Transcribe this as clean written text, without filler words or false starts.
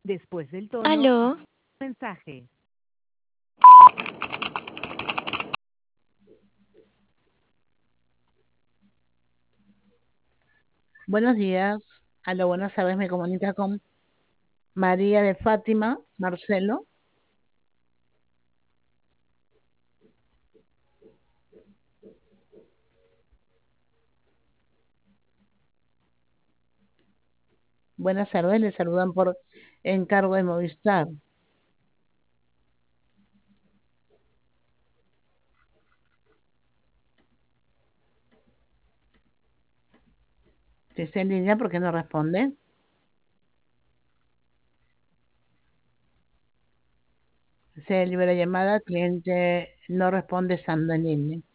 Después del tono, Aló, mensaje. Buenos días. A lo buenas tardes me comunica con María de Fátima, Marcelo. Buenas tardes, le saludan por encargo de Movistar. Si está en línea, ¿por qué no responde? Se libera llamada, cliente no responde estando en línea.